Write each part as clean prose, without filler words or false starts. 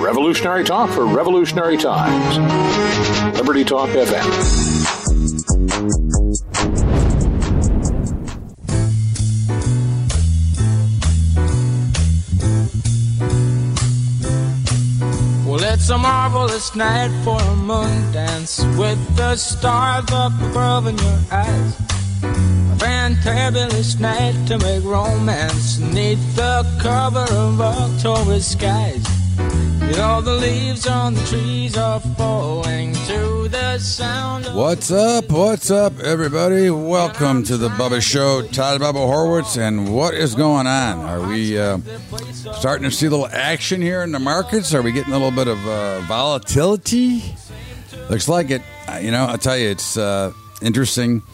Revolutionary talk for revolutionary times. Liberty Talk FM. Well, it's a marvelous night for a moon dance with the stars up above in your eyes. A fantabulous night to make romance neath the cover of October skies. You know the leaves on the trees are falling to the sound of... What's up, everybody? Welcome to the Bubba Show. Todd Bubba Horwitz, and what is going on? Are we starting to see a little action here in the markets? Are we getting a little bit of volatility? Looks like it. I'll tell you, it's interesting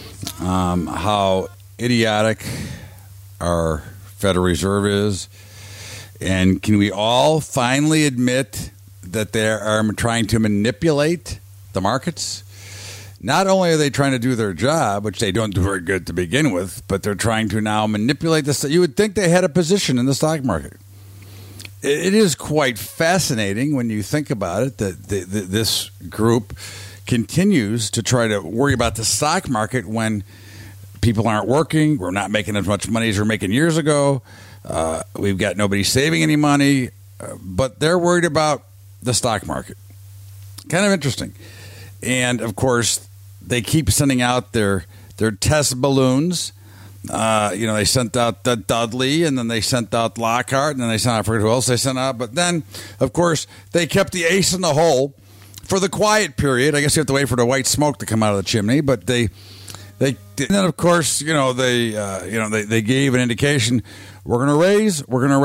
how idiotic our Federal Reserve is. And can we all finally admit that they are trying to manipulate the markets? Not only are they trying to do their job, which they don't do very good to begin with, but they're trying to now manipulate this. You would think they had a position in the stock market. It is quite fascinating when you think about it that this group continues to try to worry about the stock market when people aren't working. We're not making as much money as we were making years ago. We've got nobody saving any money, but they're worried about the stock market. Kind of interesting. And, of course, they keep sending out their test balloons. They sent out the Dudley, and then they sent out Lockhart, and then they sent out, I forget who else they sent out. But then, of course, they kept the ace in the hole for the quiet period. I guess you have to wait for the white smoke to come out of the chimney, but they and then, of course, they gave an indication, we're going to raise.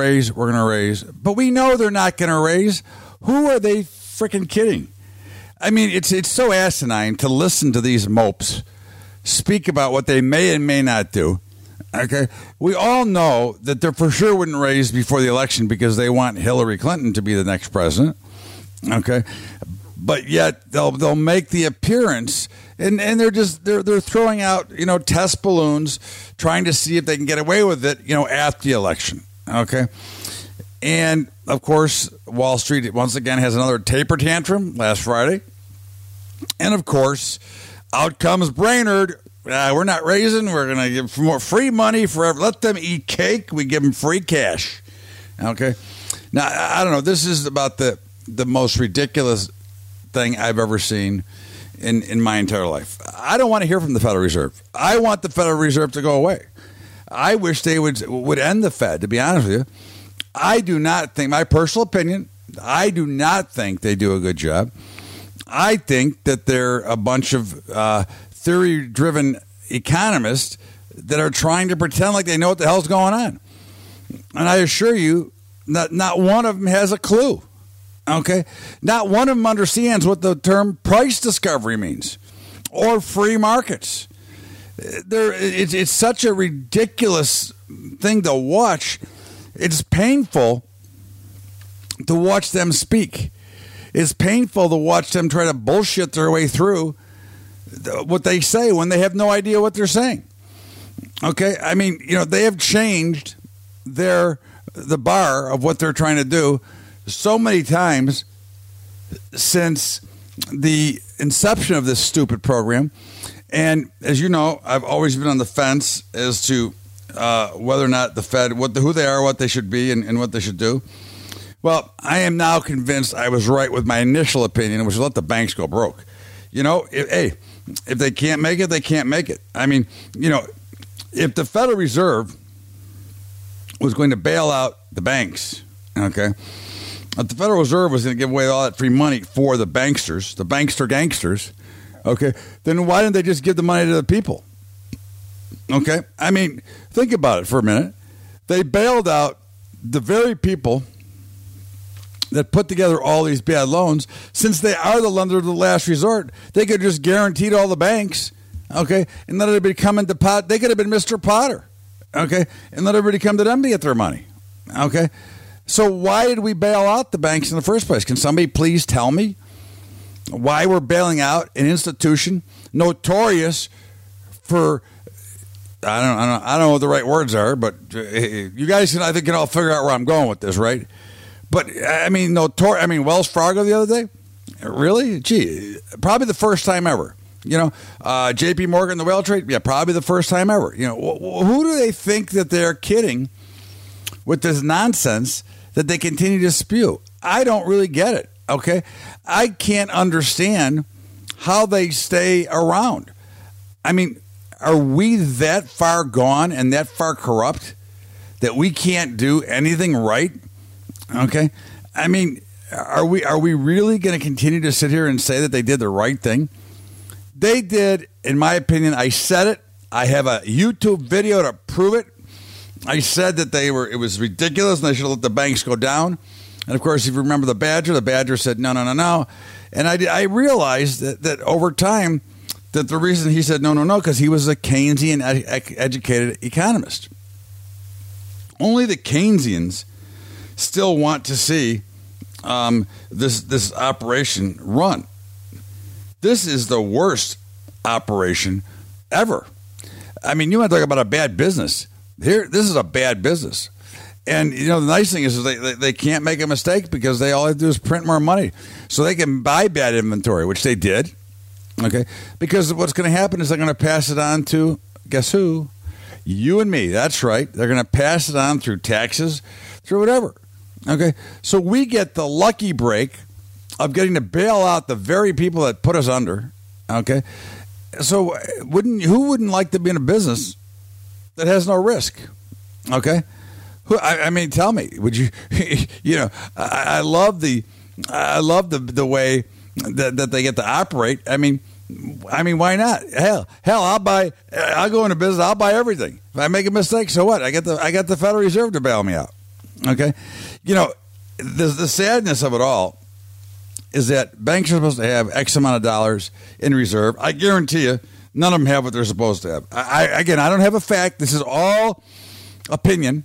But we know they're not going to raise. Who are they freaking kidding? I mean, it's so asinine to listen to these mopes speak about what they may and may not do. Okay? We all know that they for sure wouldn't raise before the election because they want Hillary Clinton to be the next president. Okay? But yet they'll make the appearance, and they're throwing out test balloons, trying to see if they can get away with it after the election. Okay, and of course Wall Street once again has another taper tantrum last Friday, and of course out comes Brainerd. We're not raising. We're going to give more free money forever. Let them eat cake. We give them free cash. Okay, now I don't know. This is about the most ridiculous thing I've ever seen in my entire life. I don't want to hear from the Federal Reserve. I want the Federal Reserve to go away. I wish they would end the Fed, to be honest with you. I do not think, my personal opinion, I do not think they do a good job. I think that they're a bunch of theory-driven economists that are trying to pretend like they know what the hell's going on. And I assure you, not one of them has a clue. Okay, not one of them understands what the term price discovery means or free markets. It's such a ridiculous thing to watch. It's painful to watch them speak. It's painful to watch them try to bullshit their way through what they say when they have no idea what they're saying. Okay, I mean, they have changed the bar of what they're trying to do so many times since the inception of this stupid program. And as you know, I've always been on the fence as to whether or not the Fed, who they are, what they should be, and what they should do. Well, I am now convinced I was right with my initial opinion, which was let the banks go broke. If they can't make it, they can't make it. I mean, if the Federal Reserve was going to bail out the banks, okay, if the Federal Reserve was going to give away all that free money for the banksters, the bankster gangsters, okay, then why didn't they just give the money to the people? Okay, I mean, think about it for a minute. They bailed out the very people that put together all these bad loans. Since they are the lender of the last resort, they could just guaranteed all the banks, okay, and let everybody come into pot. They could have been Mr. Potter, okay, and let everybody come to them to get their money, okay. So why did we bail out the banks in the first place? Can somebody please tell me why we're bailing out an institution notorious for, I don't know what the right words are, but you guys can all figure out where I'm going with this, right? But, I mean, Wells Fargo the other day? Really? Gee, probably the first time ever. J.P. Morgan, the whale trade? Yeah, probably the first time ever. Who do they think that they're kidding with this nonsense that they continue to spew? I don't really get it, okay? I can't understand how they stay around. I mean, are we that far gone and that far corrupt that we can't do anything right? Okay? I mean, are we really going to continue to sit here and say that they did the right thing? They did, in my opinion. I said it. I have a YouTube video to prove it. I said that it was ridiculous and they should let the banks go down. And of course, if you remember the Badger said no. And I realized that over time, that the reason he said no, because he was a Keynesian educated economist. Only the Keynesians still want to see this operation run. This is the worst operation ever. I mean, you want to talk about a bad business. This is a bad business. And, the nice thing is they can't make a mistake because they all have to do is print more money. So they can buy bad inventory, which they did. Okay? Because what's going to happen is they're going to pass it on to, guess who? You and me. That's right. They're going to pass it on through taxes, through whatever. Okay? So we get the lucky break of getting to bail out the very people that put us under. Okay? So who wouldn't like to be in a business that has no risk? Okay? I mean, tell me, would you? I love the way that they get to operate. I mean, why not? Hell, I'll go into business. I'll buy everything. If I make a mistake, so what? I got the Federal Reserve to bail me out. Okay, the sadness of it all is that banks are supposed to have X amount of dollars in reserve. I guarantee you, none of them have what they're supposed to have. I don't have a fact. This is all opinion.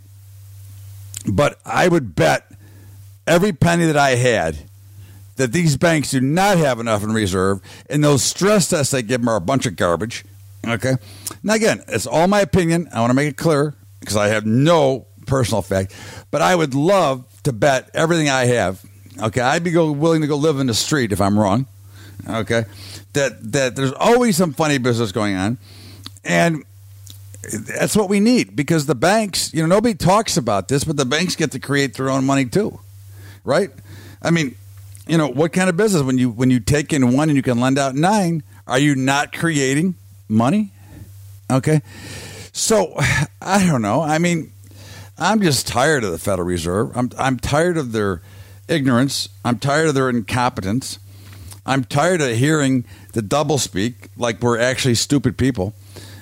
But I would bet every penny that I had that these banks do not have enough in reserve, and those stress tests they give them are a bunch of garbage. Okay? Now, again, it's all my opinion. I want to make it clear because I have no personal fact. But I would love to bet everything I have. Okay? I'd be willing to go live in the street if I'm wrong. Okay? That there's always some funny business going on. And that's what we need because the banks, nobody talks about this, but the banks get to create their own money too, right? I mean, what kind of business when you take in 1 and you can lend out 9, are you not creating money? Okay, so I don't know. I mean, I'm just tired of the Federal Reserve. I'm tired of their ignorance. I'm tired of their incompetence. I'm tired of hearing the doublespeak like we're actually stupid people.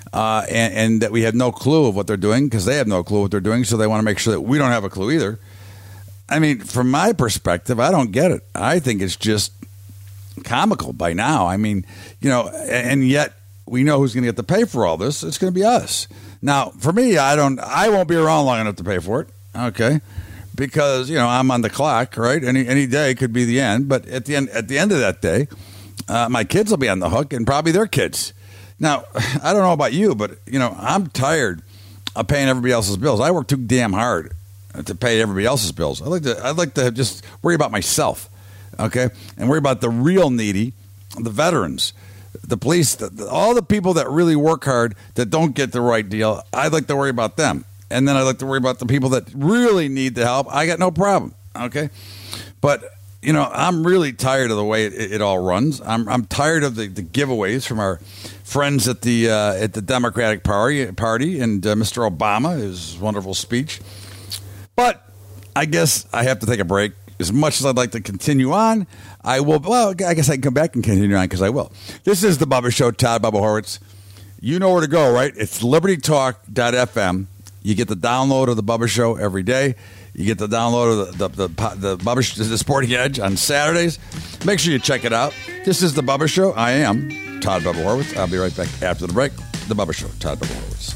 And that we have no clue of what they're doing because they have no clue what they're doing, so they want to make sure that we don't have a clue either. I mean, from my perspective, I don't get it. I think it's just comical by now. I mean, and yet we know who's going to get to pay for all this. It's going to be us. Now, for me, I won't be around long enough to pay for it, okay? Because, I'm on the clock, right? Any day could be the end, but at the end of that day, my kids will be on the hook and probably their kids. Now, I don't know about you, but, I'm tired of paying everybody else's bills. I work too damn hard to pay everybody else's bills. I'd like to just worry about myself, okay, and worry about the real needy, the veterans, the police, all the people that really work hard that don't get the right deal. I'd like to worry about them. And then I'd like to worry about the people that really need the help. I got no problem, okay? But I'm really tired of the way it all runs. I'm tired of the giveaways from our friends at the Democratic Party and Mr. Obama, his wonderful speech. But I guess I have to take a break. As much as I'd like to continue on, I will. Well, I guess I can come back and continue on because I will. This is the Bubba Show, Todd Bubba Horwitz. You know where to go, right? It's libertytalk.fm. You get the download of the Bubba Show every day. You get the download of the Bubba, the Sporting Edge on Saturdays. Make sure you check it out. This is the Bubba Show. I am Todd Bubba Horwitz. I'll be right back after the break. The Bubba Show, Todd Bubba Horwitz.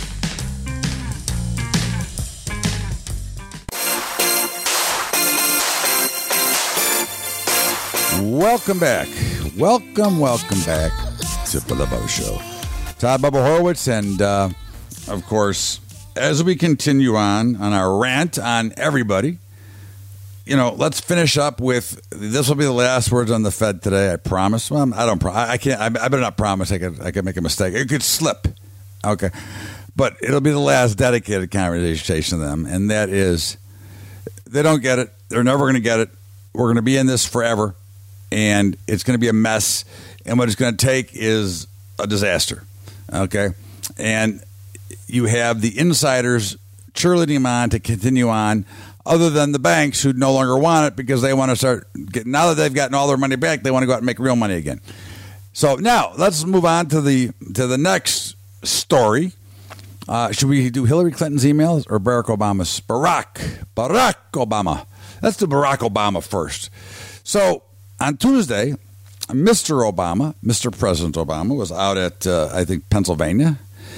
Welcome back. Welcome back to the Bubba Show. Todd Bubba Horwitz, and of course, as we continue on our rant on everybody, let's finish up with this. Will be the last words on the Fed today. I promise. Well, I don't. I can't. I better not promise. I could make a mistake. It could slip. Okay, but it'll be the last dedicated conversation to them, and that is, they don't get it. They're never going to get it. We're going to be in this forever, and it's going to be a mess. And what it's going to take is a disaster. Okay, and you have the insiders cheerleading them on to continue on, other than the banks who no longer want it because they want to start getting, now that they've gotten all their money back, they want to go out and make real money again. So now let's move on to the next story. Should we do Hillary Clinton's emails or Barack Obama's? Barack Obama. Let's do Barack Obama first. So on Tuesday, Mr. Obama, Mr. President Obama, was out at, I think, Pennsylvania,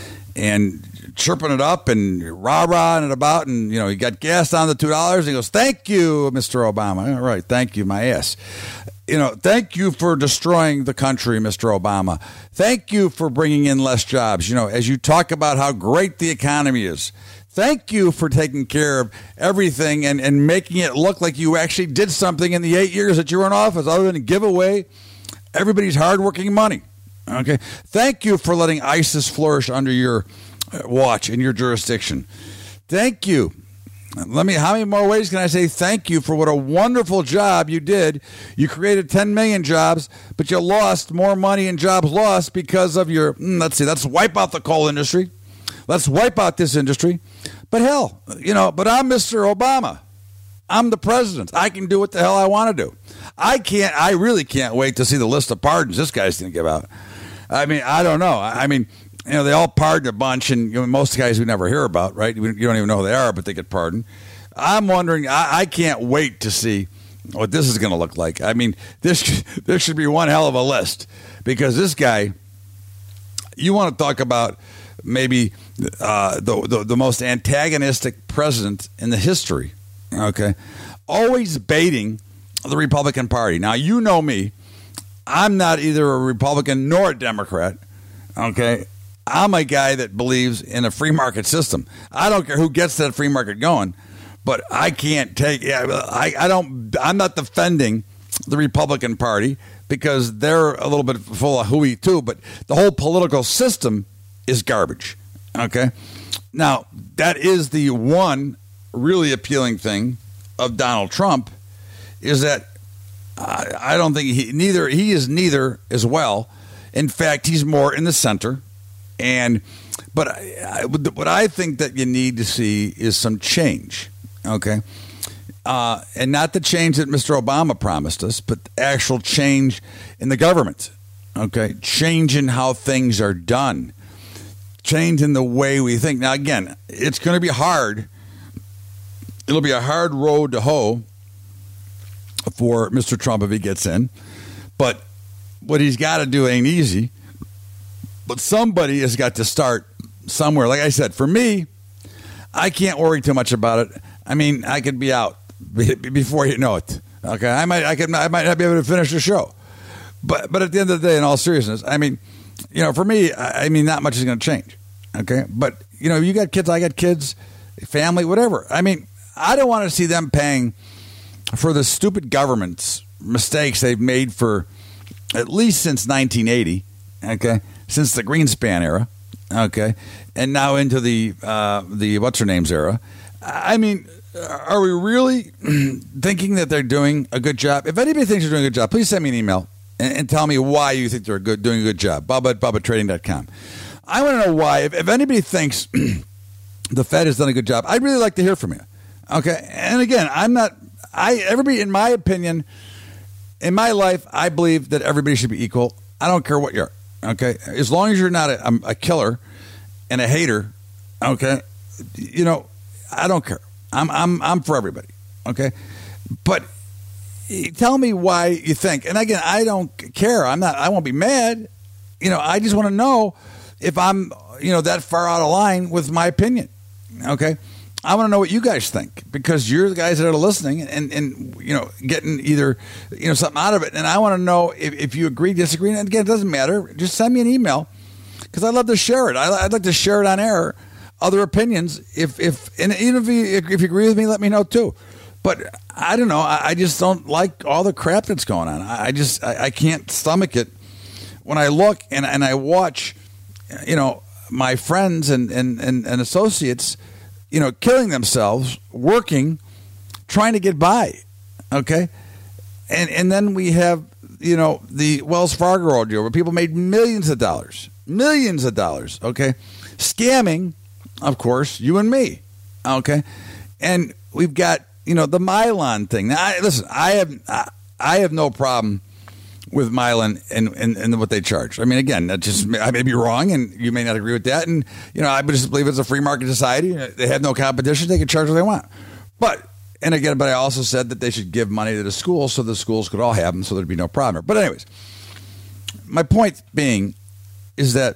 and chirping it up and rah-rahing it about, and, he got gas down to $2, and he goes, "Thank you, Mr. Obama." All right, thank you, my ass. Thank you for destroying the country, Mr. Obama. Thank you for bringing in less jobs. As you talk about how great the economy is, thank you for taking care of everything and making it look like you actually did something in the 8 years that you were in office, other than give away everybody's hardworking money. Okay, thank you for letting ISIS flourish under your watch in your jurisdiction. Thank you. How many more ways can I say thank you for what a wonderful job you did? You created 10 million jobs, but you lost more money in jobs lost because of your, let's wipe out the coal industry. Let's wipe out this industry. But hell, but I'm Mr. Obama. I'm the president. I can do what the hell I want to do. I really can't wait to see the list of pardons this guy's going to give out. I mean, I don't know. They all pardon a bunch, and most guys we never hear about, right? You don't even know who they are, but they get pardoned. I'm wondering, I can't wait to see what this is going to look like. I mean, there should be one hell of a list, because this guy, you want to talk about maybe the most antagonistic president in the history, okay? Always baiting the Republican Party. Now, you know me. I'm not either a Republican nor a Democrat, okay? I'm a guy that believes in a free market system. I don't care who gets that free market going, but I can't take. I'm not defending the Republican Party because they're a little bit full of hooey too. But the whole political system is garbage. Okay, now that is the one really appealing thing of Donald Trump, is that I don't think he is neither as well. In fact, he's more in the center. But what I think that you need to see is some change, okay? And not the change that Mr. Obama promised us, but actual change in the government, okay? Change in how things are done, change in the way we think. Now, again, it's going to be hard. It'll be a hard road to hoe for Mr. Trump if he gets in. But what he's got to do ain't easy. But somebody has got to start somewhere. Like I said, for me, I can't worry too much about it. I mean, I could be out before you know it. Okay, I might not be able to finish the show. But at the end of the day, in all seriousness, I mean, for me, not much is going to change. Okay, but you got kids, I got kids, family, whatever. I mean, I don't want to see them paying for the stupid government's mistakes they've made for at least since 1980. Okay. Since the Greenspan era, okay, and now into the what's her name's era. I mean, are we really thinking that they're doing a good job? If anybody thinks they're doing a good job, please send me an email and tell me why you think they're doing a good job. Bubba at BubbaTrading.com. I want to know why. If anybody thinks the Fed has done a good job, I'd really like to hear from you. Okay, and again, everybody, in my opinion, in my life, I believe that everybody should be equal. I don't care what you are. Okay, as long as you're not a killer and a hater, okay, I don't care. I'm for everybody. Okay, but tell me why you think. And again, I don't care. I won't be mad. I just want to know if I'm that far out of line with my opinion. Okay, I want to know what you guys think, because you're the guys that are listening and getting either something out of it. And I want to know if you agree, disagree. And again, it doesn't matter. Just send me an email, because I'd love to share it. I'd like to share it on air. Other opinions, if you agree with me, let me know too. But I don't know. I just don't like all the crap that's going on. I can't stomach it when I look and I watch, my friends and associates, killing themselves, working, trying to get by. Okay. And then we have, the Wells Fargo deal where people made millions of dollars. Okay. Scamming, of course, you and me. Okay. And we've got, the Mylan thing. Now, listen, I have no problem with Mylan and what they charge. I mean, again, I may be wrong, and you may not agree with that. And I just believe it's a free market society. They have no competition; they can charge what they want. But I also said that they should give money to the schools so the schools could all have them, so there'd be no problem. But anyways, my point being is that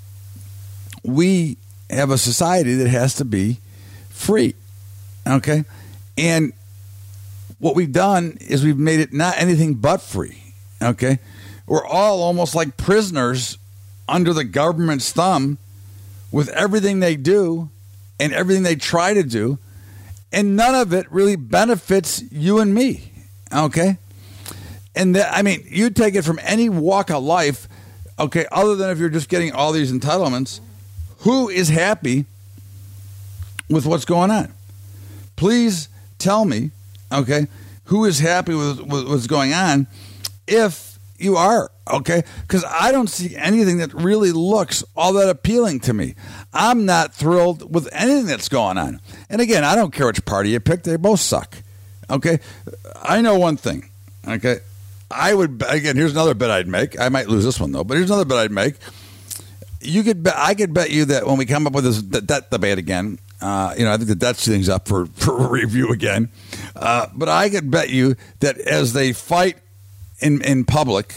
we have a society that has to be free. Okay. And what we've done is we've made it not anything but free. Okay. We're all almost like prisoners under the government's thumb with everything they do and everything they try to do. And none of it really benefits you and me. Okay. And you take it from any walk of life. Okay. Other than if you're just getting all these entitlements, who is happy with what's going on? Please tell me, okay, who is happy with what's going on if you are, okay? Because I don't see anything that really looks all that appealing to me. I'm not thrilled with anything that's going on. And again, I don't care which party you pick. They both suck, okay? I know one thing, okay? Here's another bet I'd make. I might lose this one, though, but here's another bet I'd make. I could bet you that when we come up with this debt debate again, I think that thing's up for review again. But I could bet you that as they fight in public,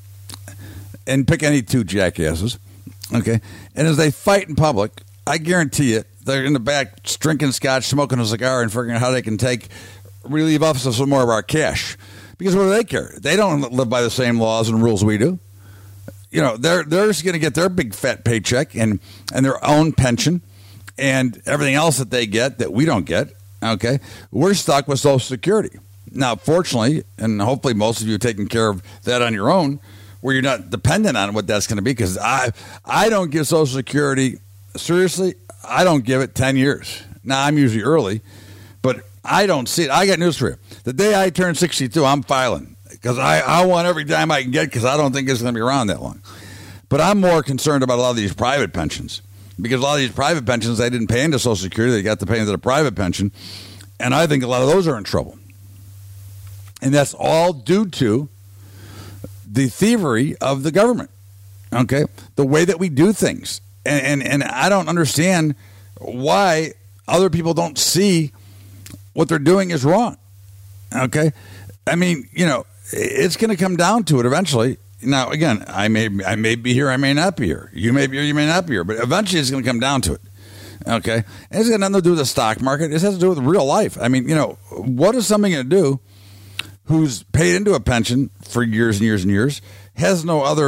and pick any two jackasses, okay, and as they fight in public, I guarantee you they're in the back drinking scotch, smoking a cigar, and figuring out how they can relieve us of some more of our cash. Because what do they care? They don't live by the same laws and rules we do. They're just going to get their big fat paycheck and their own pension and everything else that they get that we don't get. Okay, we're stuck with Social Security now. Fortunately, and hopefully, most of you are taking care of that on your own, where you're not dependent on what that's going to be. Because I don't give Social Security seriously. I don't give it 10 years. Now I'm usually early, but I don't see it. I got news for you. The day I turn 62, I'm filing because I want every dime I can get because I don't think it's going to be around that long. But I'm more concerned about a lot of these private pensions. Because a lot of these private pensions, they didn't pay into Social Security. They got to pay into the private pension. And I think a lot of those are in trouble. And that's all due to the thievery of the government. Okay? The way that we do things. And I don't understand why other people don't see what they're doing is wrong. Okay? I mean, it's going to come down to it eventually. Now, again, I may be here, I may not be here. You may be here, you may not be here. But eventually it's going to come down to it. Okay? And it's got nothing to do with the stock market. It has to do with real life. I mean, what is somebody going to do who's paid into a pension for years and years and years, has no other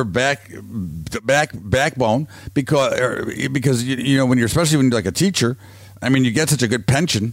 backbone because when you're, especially when you're like a teacher, I mean, you get such a good pension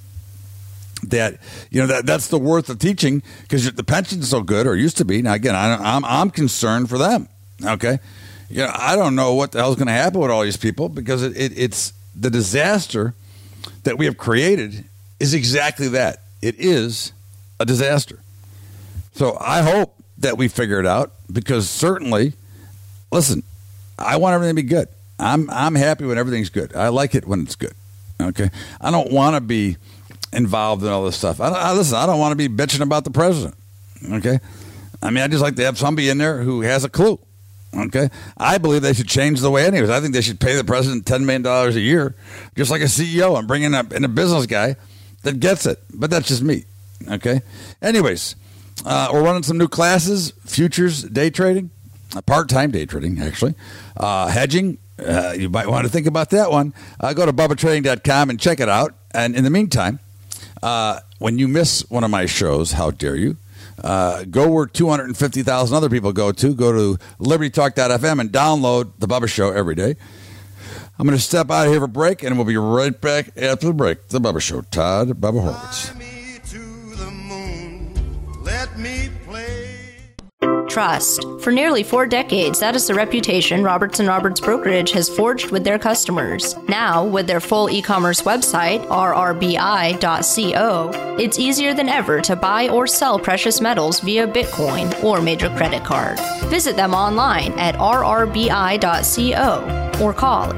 that that's the worth of teaching because the pension's so good, or used to be. Now again, I'm concerned for them. Okay, I don't know what the hell's going to happen with all these people because it's the disaster that we have created is exactly that. It is a disaster. So I hope that we figure it out because certainly, listen, I want everything to be good. I'm happy when everything's good. I like it when it's good. Okay, I don't want to be involved in all this stuff. I don't want to be bitching about the president. Okay, I mean, I just like to have somebody in there who has a clue. Okay, I believe they should change the way anyways. I think they should pay the president $10 million a year, just like a CEO, and bring in a business guy that gets it. But that's just me. Okay. Anyways, we're running some new classes: futures, day trading, part-time day trading, actually, hedging. You might want to think about that one. Go to BubbaTrading.com and check it out. And in the meantime, when you miss one of my shows, how dare you? Go where 250,000 other people go to LibertyTalk.fm and download The Bubba Show every day. I'm going to step out of here for a break, and we'll be right back after the break. The Bubba Show. Todd Bubba Horwitz. trust. For nearly 4 decades, that is the reputation Roberts & Roberts Brokerage has forged with their customers. Now, with their full e-commerce website, rrbi.co, it's easier than ever to buy or sell precious metals via Bitcoin or major credit card. Visit them online at rrbi.co or call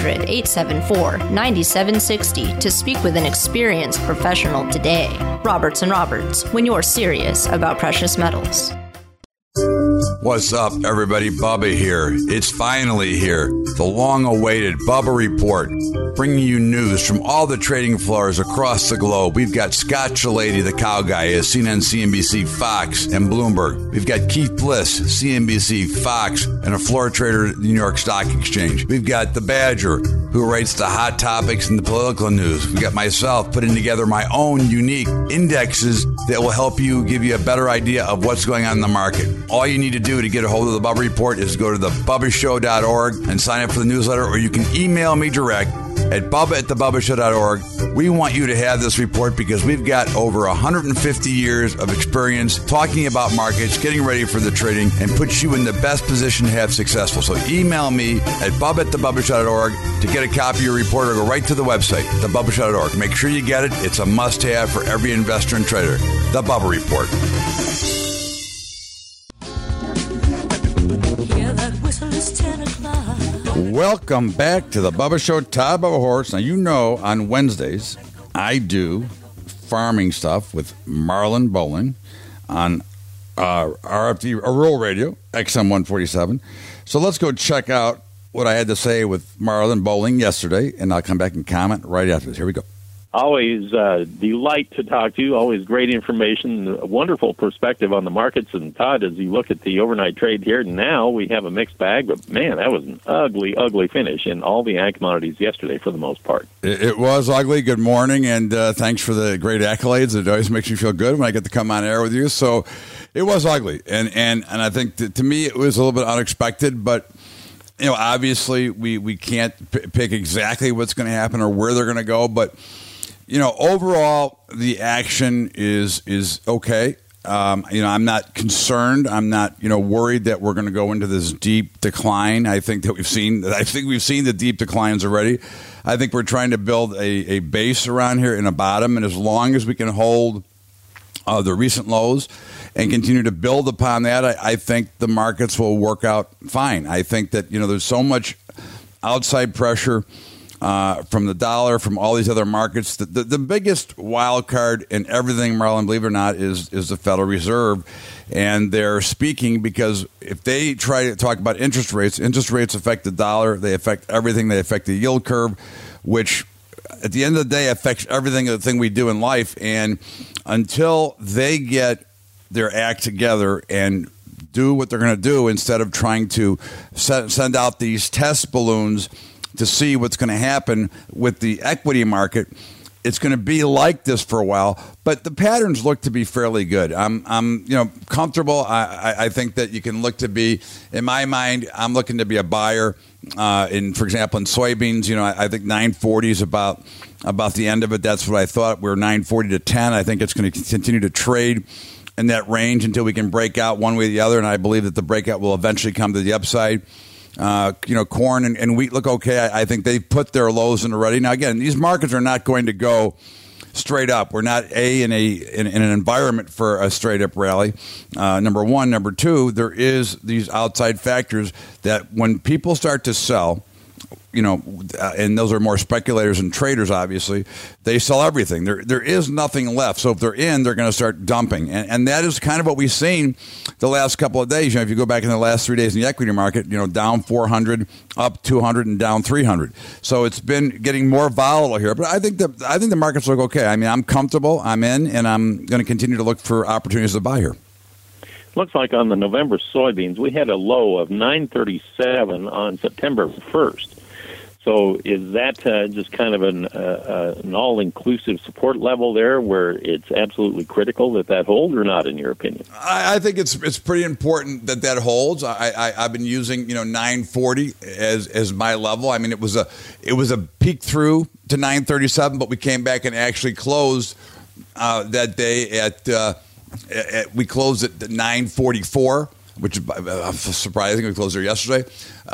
800-874-9760 to speak with an experienced professional today. Roberts & Roberts, when you're serious about precious metals. What's up, everybody? Bubba here. It's finally here. The long-awaited Bubba Report, bringing you news from all the trading floors across the globe. We've got Scott Shellady, the cow guy, at CNN, CNBC, Fox, and Bloomberg. We've got Keith Bliss, CNBC, Fox, and a floor trader at the New York Stock Exchange. We've got the Badger, who writes the hot topics and the political news. We've got myself putting together my own unique indexes that will help you, give you a better idea of what's going on in the market. All you need to do to get a hold of the Bubba Report is go to thebubbashow.org and sign up for the newsletter, or you can email me direct at bubba@thebubbashow.org. We want you to have this report because we've got over 150 years of experience talking about markets, getting ready for the trading, and puts you in the best position to have successful. So email me at bubba@thebubbashow.org to get a copy of your report, or go right to the website, thebubbashow.org. Make sure you get it. It's a must-have for every investor and trader. The Bubba Report. Welcome back to the Bubba Show. Todd Bubba Horse. Now, you know, on Wednesdays, I do farming stuff with Marlon Bowling on RFD, Rural Radio, XM 147. So let's go check out what I had to say with Marlon Bowling yesterday, and I'll come back and comment right after this. Here we go. Always delight to talk to you. Always great information, a wonderful perspective on the markets. And Todd, as you look at the overnight trade here, now we have a mixed bag. But man, that was an ugly, ugly finish in all the ag commodities yesterday for the most part. It was ugly. Good morning, and thanks for the great accolades. It always makes me feel good when I get to come on air with you. So it was ugly, and I think to me it was a little bit unexpected, but. You know, obviously we can't pick exactly what's going to happen or where they're going to go, but you know, overall the action is okay. You know, I'm not concerned. I'm not worried that we're going to go into this deep decline. I think we've seen the deep declines already. I think we're trying to build a base around here and a bottom, and as long as we can hold the recent lows and continue to build upon that, I think the markets will work out fine. I think that, there's so much outside pressure from the dollar, from all these other markets. The biggest wild card in everything, Marlon, believe it or not, is the Federal Reserve. And they're speaking because if they try to talk about interest rates affect the dollar. They affect everything. They affect the yield curve, which at the end of the day affects everything we do in life. And until they get their act together and do what they're going to do, instead of trying to send out these test balloons to see what's going to happen with the equity market, it's going to be like this for a while. But the patterns look to be fairly good. I'm comfortable. I think that you can look to be, in my mind, I'm looking to be a buyer for example, in soybeans. I think 940 is about the end of it. That's what I thought. We're 940 to 10. I think it's going to continue to trade in that range until we can break out one way or the other, and I believe that the breakout will eventually come to the upside. Corn and wheat look okay. I think they've put their lows in already. Now, again, these markets are not going to go straight up. We're not in an environment for a straight up rally. Number one. Number two, there is these outside factors that when people start to sell, and those are more speculators and traders, obviously, they sell everything. There is nothing left. So if they're in, they're going to start dumping. And that is kind of what we've seen the last couple of days. If you go back in the last 3 days in the equity market, down 400, up 200, and down 300. So it's been getting more volatile here. But I think the markets look okay. I mean, I'm comfortable. I'm in, and I'm going to continue to look for opportunities to buy here. Looks like on the November soybeans, we had a low of 937 on September 1st. So is that just kind of an all-inclusive support level there where it's absolutely critical that holds or not, in your opinion? I think it's pretty important that holds. I've been using 940 as my level. I mean, it was a peak through to 937, but we came back and actually closed that day we closed at 944. which is surprising. We closed there yesterday,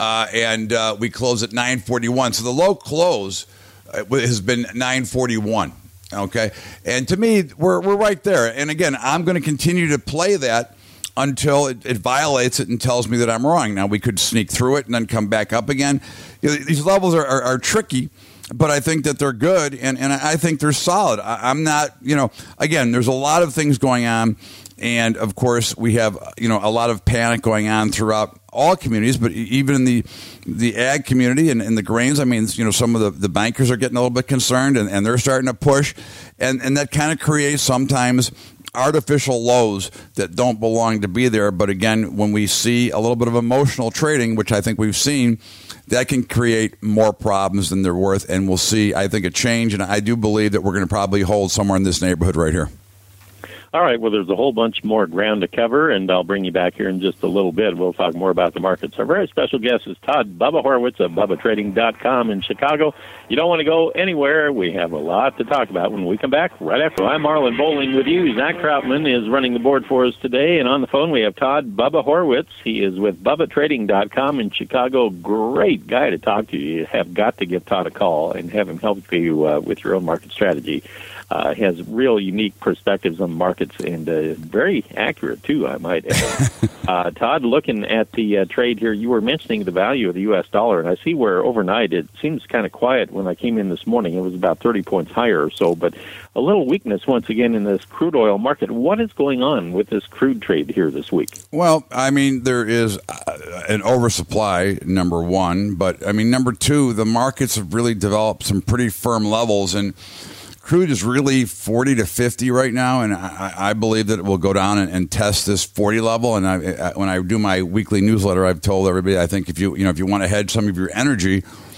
and we closed at 941. So the low close has been 941. Okay, and to me, we're right there. And again, I'm going to continue to play that until it violates it and tells me that I'm wrong. Now, we could sneak through it and then come back up again. These levels are tricky, but I think that they're good, and I think they're solid. I'm not, again, there's a lot of things going on, and of course, we have, a lot of panic going on throughout all communities, but even in the ag community and in the grains, I mean, some of the bankers are getting a little bit concerned, and they're starting to push, and that kind of creates sometimes artificial lows that don't belong to be there. But again, when we see a little bit of emotional trading, which I think we've seen, that can create more problems than they're worth, and we'll see, I think, a change, and I do believe that we're going to probably hold somewhere in this neighborhood right here. All right, well, there's a whole bunch more ground to cover, and I'll bring you back here in just a little bit. We'll talk more about the markets. Our very special guest is Todd Bubba Horwitz of BubbaTrading.com in Chicago. You don't want to go anywhere. We have a lot to talk about when we come back right after. I'm Marlon Bowling with you. Zach Troutman is running the board for us today, and on the phone we have Todd Bubba Horwitz. He is with BubbaTrading.com in Chicago. Great guy to talk to. You have got to give Todd a call and have him help you with your own market strategy. He has real unique perspectives on markets and very accurate, too, I might add. Todd, looking at the trade here, you were mentioning the value of the U.S. dollar, and I see where overnight it seems kind of quiet. When I came in this morning, it was about 30 points higher or so, but a little weakness once again in this crude oil market. What is going on with this crude trade here this week? Well, I mean, there is an oversupply, number one, but, I mean, number two, the markets have really developed some pretty firm levels, and crude is really 40 to 50 right now, and I believe that it will go down and test this 40 level. And when I do my weekly newsletter, I've told everybody, I think if you want to hedge some of your energy,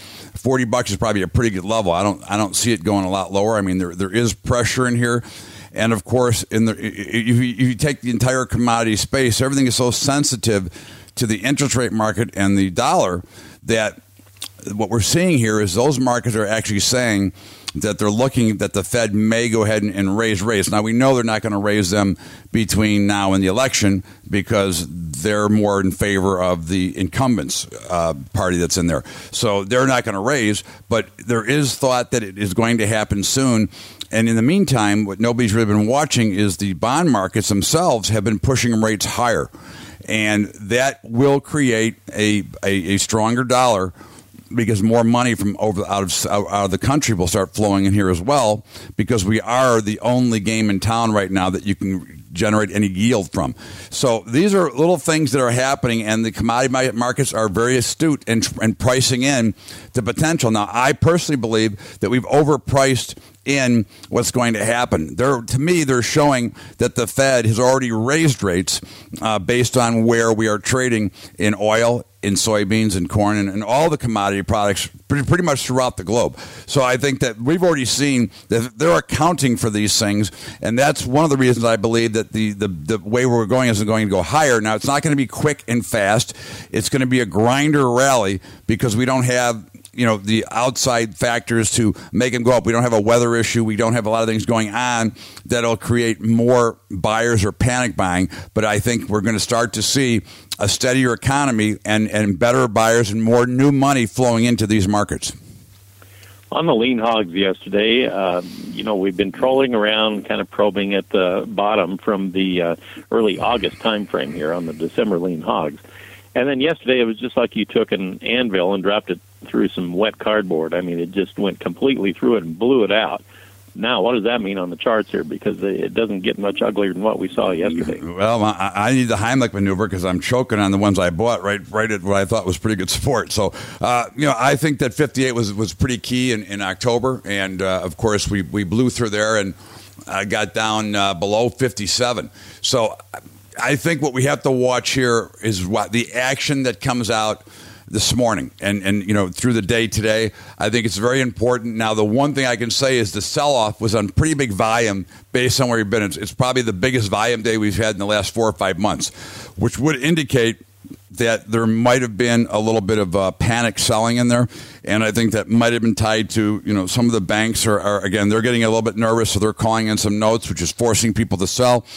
$40 is probably a pretty good level. I don't see it going a lot lower. I mean, there is pressure in here, and of course, if you take the entire commodity space, everything is so sensitive to the interest rate market and the dollar that what we're seeing here is those markets are actually saying that they're looking that the Fed may go ahead and raise rates. Now, we know they're not going to raise them between now and the election because they're more in favor of the incumbents party that's in there. So they're not going to raise, but there is thought that it is going to happen soon. And in the meantime, what nobody's really been watching is the bond markets themselves have been pushing rates higher. And that will create a stronger dollar, because more money from out of the country will start flowing in here as well, because we are the only game in town right now that you can generate any yield from. So these are little things that are happening, and the commodity markets are very astute and pricing in the potential. Now, I personally believe that we've overpriced in what's going to happen. To me, they're showing that the Fed has already raised rates based on where we are trading in oil, in soybeans and corn and all the commodity products pretty much throughout the globe. So I think that we've already seen that they're accounting for these things, and that's one of the reasons I believe that the way we're going isn't going to go higher. Now, it's not going to be quick and fast. It's going to be a grinder rally because we don't have the outside factors to make them go up. We don't have a weather issue. We don't have a lot of things going on that'll create more buyers or panic buying. But I think we're going to start to see a steadier economy and better buyers and more new money flowing into these markets. On the lean hogs yesterday, we've been trolling around, kind of probing at the bottom from the early August time frame here on the December lean hogs. And then yesterday, it was just like you took an anvil and dropped it through some wet cardboard. I mean, it just went completely through it and blew it out. Now, what does that mean on the charts here? Because it doesn't get much uglier than what we saw yesterday. Well, I need the Heimlich maneuver because I'm choking on the ones I bought right at what I thought was pretty good support. So, I think that 58 was pretty key in October. And, of course, we blew through there and got down below 57. So I think what we have to watch here is what the action that comes out this morning and through the day today. I think it's very important. Now, the one thing I can say is the sell-off was on pretty big volume based on where we've been. It's probably the biggest volume day we've had in the last 4 or 5 months, which would indicate that there might have been a little bit of panic selling in there, and I think that might have been tied to, some of the banks are again, they're getting a little bit nervous, so they're calling in some notes, which is forcing people to sell.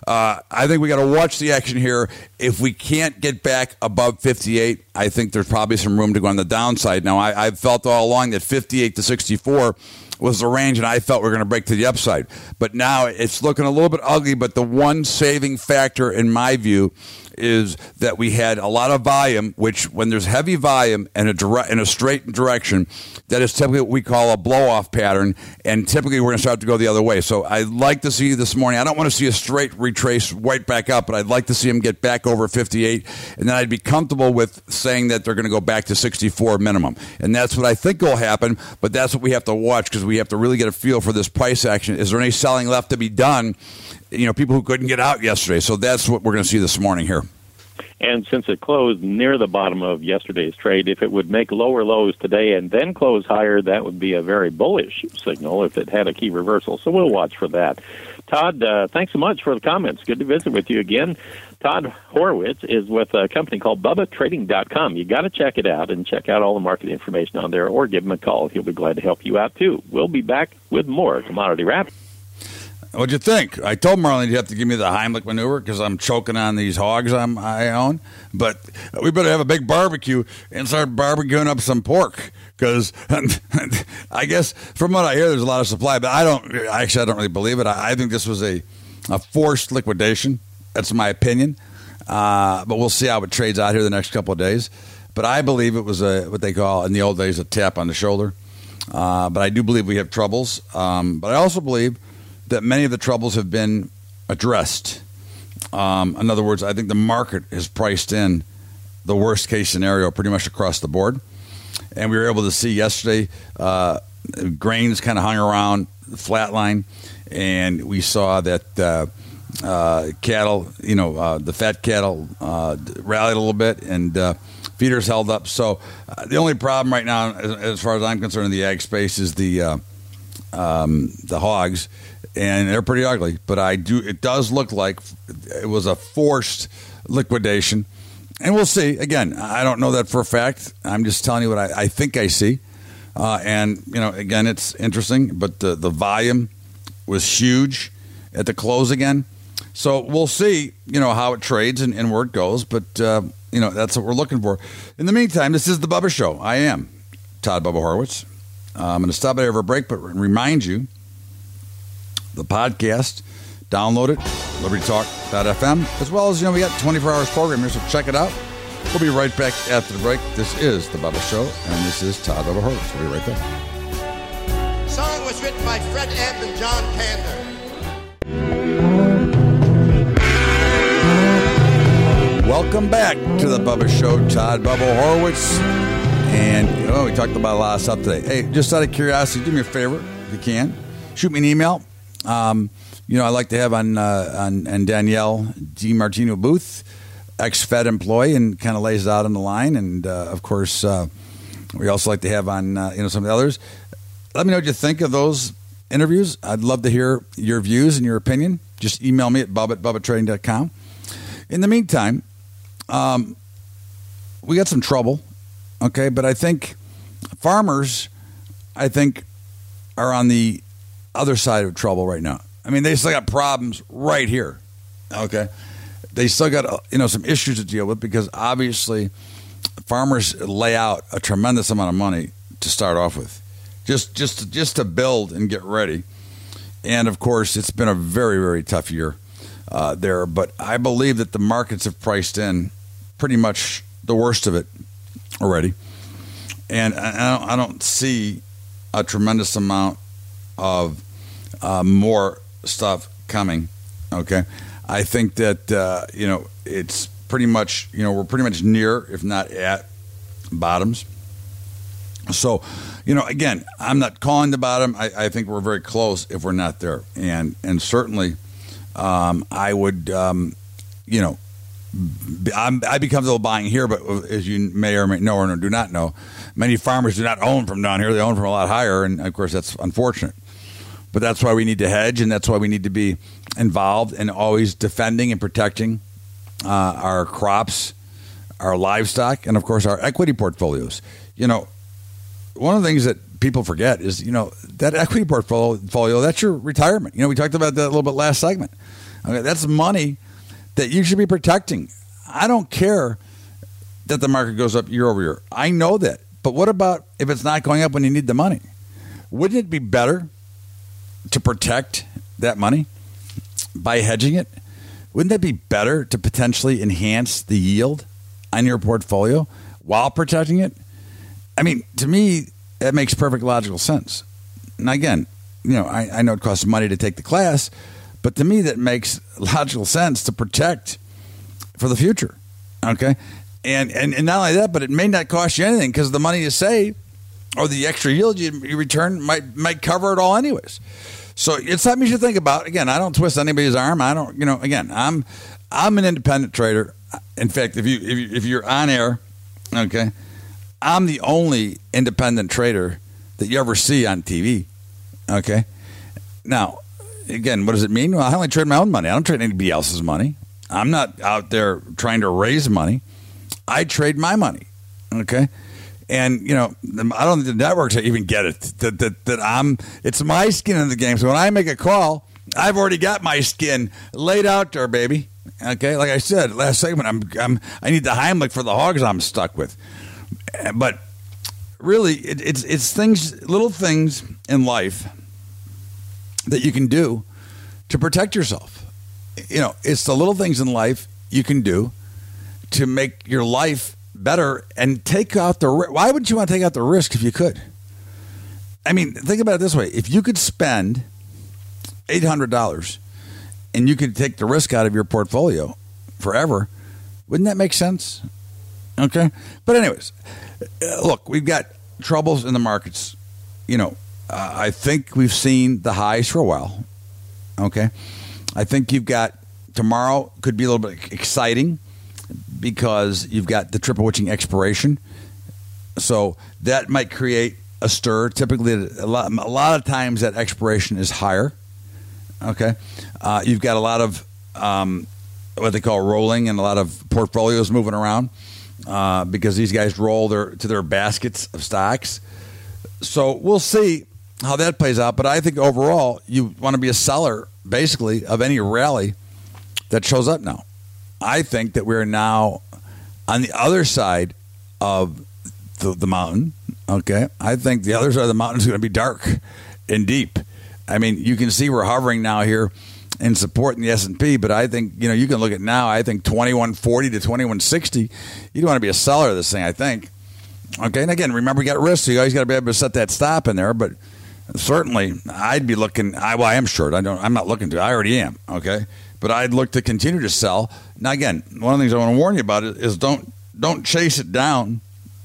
I think we got to watch the action here. If we can't get back above 58, I think there's probably some room to go on the downside. Now, I've felt all along that 58 to 64 was the range, and I felt we were going to break to the upside. But now it's looking a little bit ugly, but the one saving factor, in my view, is that we had a lot of volume, which when there's heavy volume and in a straight direction, that is typically what we call a blow-off pattern, and typically we're going to start to go the other way. So I'd like to see this morning, I don't want to see a straight retrace right back up, but I'd like to see them get back over 58, and then I'd be comfortable with saying that they're going to go back to 64 minimum. And that's what I think will happen, but that's what we have to watch, because we have to really get a feel for this price action. Is there any selling left to be done? People who couldn't get out yesterday. So that's what we're going to see this morning here. And since it closed near the bottom of yesterday's trade, if it would make lower lows today and then close higher, that would be a very bullish signal if it had a key reversal. So we'll watch for that. Todd, thanks so much for the comments. Good to visit with you again. Todd Horowitz is with a company called BubbaTrading.com. You got to check it out and check out all the market information on there, or give him a call. He'll be glad to help you out, too. We'll be back with more Commodity Wrap. What'd you think? I told Marlene you have to give me the Heimlich maneuver because I'm choking on these hogs I own. But we better have a big barbecue and start barbecuing up some pork, because I guess from what I hear, there's a lot of supply. But I don't really believe it. I think this was a forced liquidation. That's my opinion. But we'll see how it trades out here the next couple of days. But I believe it was what they call in the old days a tap on the shoulder. But I do believe we have troubles. But I also believe that many of the troubles have been addressed. In other words, I think the market has priced in the worst case scenario pretty much across the board. And we were able to see yesterday grains kind of hung around the flat line, and we saw that cattle, the fat cattle rallied a little bit, and feeders held up. So the only problem right now, as far as I'm concerned, in the ag space is the hogs. And they're pretty ugly, but it does look like it was a forced liquidation. And we'll see. Again, I don't know that for a fact. I'm just telling you what I think I see. And, again, it's interesting, but the volume was huge at the close again. So we'll see, how it trades and where it goes. But, that's what we're looking for. In the meantime, this is the Bubba Show. I am Todd Bubba Horowitz. I'm going to stop there for a break, but remind you, the podcast, download it, libertytalk.fm, as well as, we got 24 hours program here, so check it out. We'll be right back after the break. This is The Bubba Show, and this is Todd Bubba Horowitz. We'll be right back. The song was written by Fred Ebb and John Kander. Welcome back to The Bubba Show. Todd Bubba Horowitz. And, we talked about a lot of stuff today. Hey, just out of curiosity, do me a favor, if you can. Shoot me an email. I like to have on Danielle DiMartino Booth, ex-Fed employee, and kind of lays it out on the line. And, of course, we also like to have on, some of the others. Let me know what you think of those interviews. I'd love to hear your views and your opinion. Just email me at bub@bubbatrading.com. In the meantime, we got some trouble, okay? But I think farmers, are on the other side of trouble right now. I mean, they still got problems right here, okay? They still got, some issues to deal with, because obviously farmers lay out a tremendous amount of money to start off with, just to build and get ready. And, of course, it's been a very, very tough year there. But I believe that the markets have priced in pretty much the worst of it already. And I don't see a tremendous amount of more stuff coming, okay? I think that, it's pretty much, we're pretty much near, if not at, bottoms. So, again, I'm not calling the bottom. I think we're very close if we're not there. And certainly I would, I'd be comfortable buying here, but as you may or may know or do not know, many farmers do not own from down here. They own from a lot higher, and, of course, that's unfortunate. But that's why we need to hedge, and that's why we need to be involved in always defending and protecting our crops, our livestock, and, of course, our equity portfolios. One of the things that people forget is, that equity portfolio, that's your retirement. We talked about that a little bit last segment. Okay, that's money that you should be protecting. I don't care that the market goes up year over year. I know that. But what about if it's not going up when you need the money? Wouldn't it be better to protect that money by hedging it? Wouldn't that be better to potentially enhance the yield on your portfolio while protecting it? I mean, to me, that makes perfect logical sense. And again, I know it costs money to take the class, but to me, that makes logical sense to protect for the future. Okay? And not only that, but it may not cost you anything because the money you save or the extra yield you return might cover it all anyways. So it's something you should think about. Again, I don't twist anybody's arm. I don't, again, I'm an independent trader. In fact, if you're on air, okay, I'm the only independent trader that you ever see on TV. Okay. Now, again, what does it mean? Well, I only trade my own money. I don't trade anybody else's money. I'm not out there trying to raise money. I trade my money. Okay. And, I don't think the networks even get it, that it's my skin in the game. So when I make a call, I've already got my skin laid out there, baby. Okay. Like I said, last segment, I need the Heimlich for the hogs I'm stuck with. But really, it's things, little things in life that you can do to protect yourself. It's the little things in life you can do to make your life better and take out the risk. Why wouldn't you want to take out the risk if you could? I mean, think about it this way. If you could spend $800 and you could take the risk out of your portfolio forever, wouldn't that make sense? Okay. But anyways, look, we've got troubles in the markets. I think we've seen the highs for a while. Okay. I think you've got tomorrow could be a little bit exciting because you've got the triple witching expiration. So that might create a stir. Typically, a lot of times that expiration is higher. Okay. You've got a lot of what they call rolling and a lot of portfolios moving around because these guys roll to their baskets of stocks. So we'll see how that plays out. But I think overall, you want to be a seller, basically, of any rally that shows up now. I think that we're now on the other side of the mountain. Okay. I think the other side of the mountain is going to be dark and deep. I mean, you can see we're hovering now here in support in the S&P, but I think, you can look at now, I think 2140 to 2160. You don't want to be a seller of this thing, I think. Okay. And again, remember, you got risk, so you always got to be able to set that stop in there. But certainly, I'd be looking. I am short. I'm not looking to. I already am. Okay. But I'd look to continue to sell. Now, again, one of the things I want to warn you about is don't chase it down.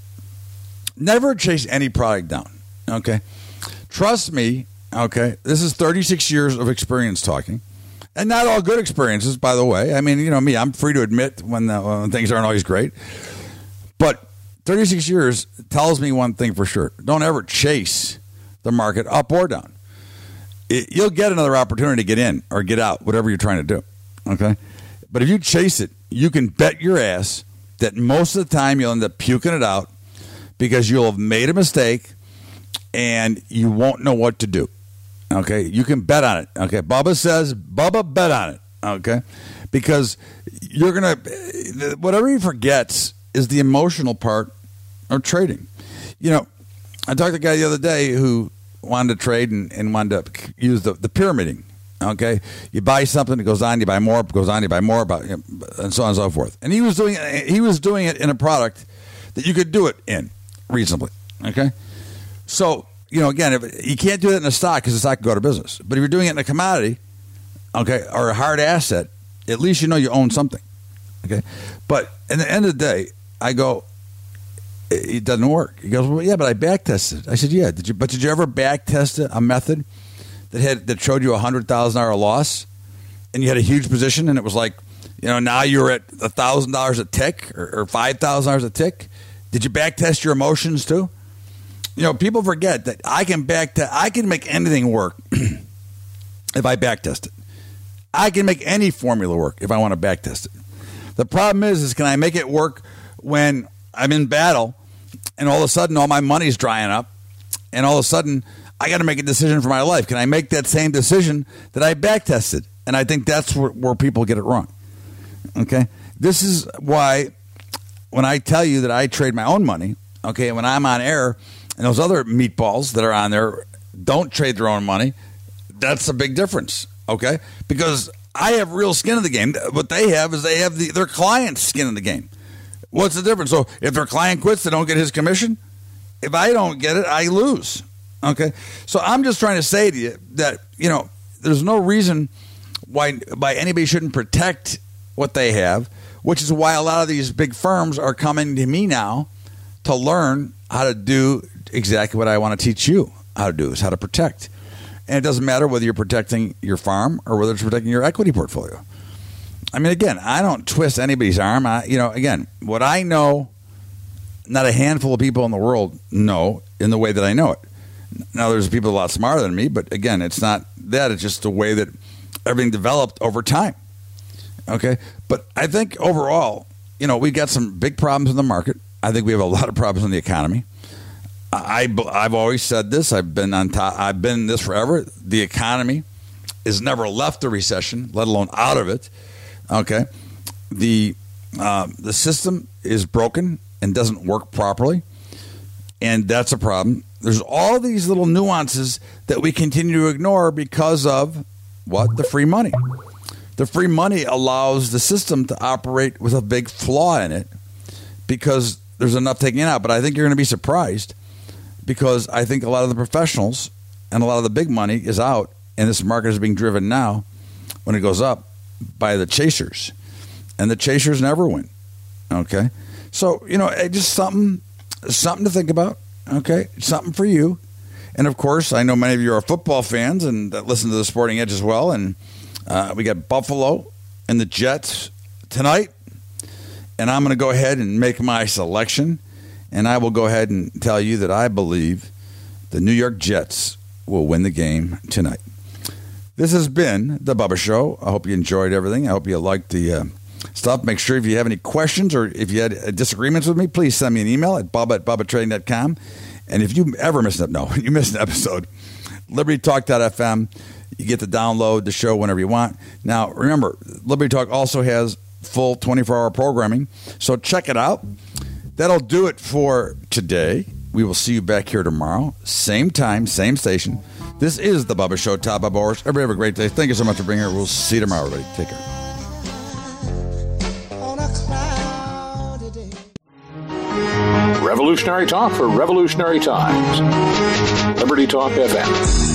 Never chase any product down. Okay. Trust me. Okay. This is 36 years of experience talking. And not all good experiences, by the way. I mean, me, I'm free to admit when things aren't always great. But 36 years tells me one thing for sure. Don't ever chase the market up or down. You'll get another opportunity to get in or get out, whatever you're trying to do. Okay? But if you chase it, you can bet your ass that most of the time you'll end up puking it out because you'll have made a mistake and you won't know what to do. Okay? You can bet on it. Okay? Bubba bet on it. Okay? Because you're going to, whatever he forgets is the emotional part of trading. I talked to a guy the other day who wanted to trade and wanted to use the pyramiding. Okay, you buy something, it goes on, you buy more, it goes on, you buy more, and so on and so forth. And he was doing it in a product that you could do it in reasonably. Okay, so again, if you can't do it in a stock because the stock can go out of business. But if you're doing it in a commodity, okay, or a hard asset, at least you own something. Okay, but at the end of the day, I go, it doesn't work. He goes, well, yeah, but I back tested. I said, yeah. Did you ever back test a method that showed you a $100,000 loss, and you had a huge position, and it was like, now you're at $1,000 a tick or $5,000 a tick? Did you back test your emotions too? People forget that I can make anything work if I back test it. I can make any formula work if I want to back test it. The problem is can I make it work when I'm in battle and all of a sudden all my money's drying up and all of a sudden I got to make a decision for my life. Can I make that same decision that I back tested? And I think that's where people get it wrong. Okay? This is why when I tell you that I trade my own money, okay, when I'm on air and those other meatballs that are on there don't trade their own money, that's a big difference, okay? Because I have real skin in the game. What they have is they have their client's skin in the game. What's the difference? So if their client quits, they don't get his commission. If I don't get it, I lose, okay? So I'm just trying to say to you that, there's no reason why anybody shouldn't protect what they have, which is why a lot of these big firms are coming to me now to learn how to do exactly what I want to teach you how to do, is how to protect. And it doesn't matter whether you're protecting your farm or whether it's protecting your equity portfolio. I mean, again, I don't twist anybody's arm. Again, what I know, not a handful of people in the world know in the way that I know it. Now, there's people a lot smarter than me, but again, it's not that. It's just the way that everything developed over time. Okay? But I think overall, we've got some big problems in the market. I think we have a lot of problems in the economy. I've always said this. I've been on top. I've been in this forever. The economy has never left a recession, let alone out of it. Okay, the system is broken and doesn't work properly, and that's a problem. There's all these little nuances that we continue to ignore because of what? The free money. The free money allows the system to operate with a big flaw in it because there's enough taking it out. But I think you're going to be surprised because I think a lot of the professionals and a lot of the big money is out, and this market is being driven now when it goes up by the chasers. And the chasers never win. Okay? So, just something to think about. Okay? Something for you. And, of course, I know many of you are football fans and that listen to the Sporting Edge as well. And we got Buffalo and the Jets tonight. And I'm going to go ahead and make my selection. And I will go ahead and tell you that I believe the New York Jets will win the game tonight. This has been The Bubba Show. I hope you enjoyed everything. I hope you liked the stuff. Make sure if you have any questions or if you had disagreements with me, please send me an email at bubba@bubbatrading.com. And if you ever miss an episode, LibertyTalk.fm. You get to download the show whenever you want. Now, remember, Liberty Talk also has full 24-hour programming, so check it out. That'll do it for today. We will see you back here tomorrow. Same time, same station. This is The Bubba Show, Top Bubba Horse. Everybody have a great day. Thank you so much for being here. We'll see you tomorrow, everybody. Take care. Revolutionary talk for revolutionary times. Liberty Talk FM.